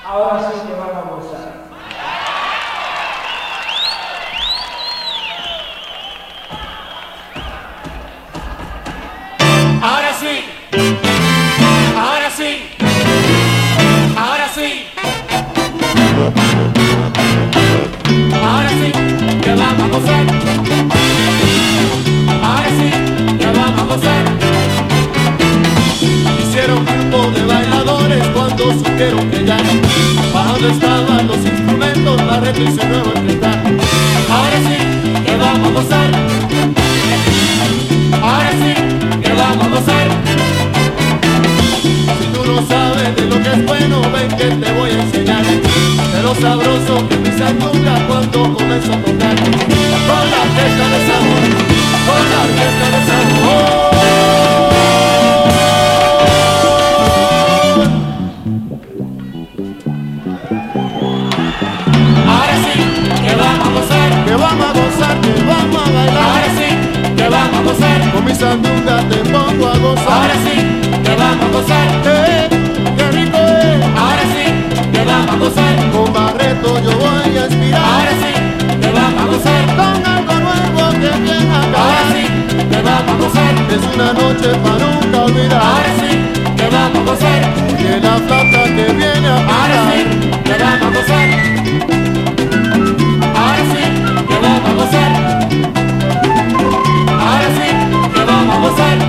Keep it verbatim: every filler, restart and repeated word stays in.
Ahora sí que van a gozar. Ahora sí, ahora sí, ahora sí, ahora sí, que vamos a gozar. Ahora sí, que vamos a gozar. Hicieron grupo de bailadores cuando supieron que ya bajando estaban los instrumentos, la red y su nuevo enfrentar. Ahora sí, que vamos a gozar. Ahora sí, que vamos a gozar. Si tú no sabes de lo que es bueno, ven que te voy a enseñar de lo sabroso que mi sandunga cuando comienza a tocar. Con la orquesta de sabor, con la orquesta de sabor. Ahora sí, que vamos a gozar. Que vamos a gozar, que vamos a bailar. Ahora sí, que vamos a gozar. Con mi sandunga te pongo a gozar. Ahora sí, que vamos a gozar. Eh, qué rico es. Ahora sí, que vamos a gozar. Con Barreto yo voy a inspirar. Ahora sí, que vamos a gozar. Con algo nuevo que viene a Ahora acabar. sí, que vamos a gozar. Es una noche para nunca olvidar. Ahora sí, que vamos a gozar. Que la flauta que viene a Ahora sí, picar. que vamos a gozar. Ahora sí, que vamos a gozar. Ahora sí, que vamos a gozar.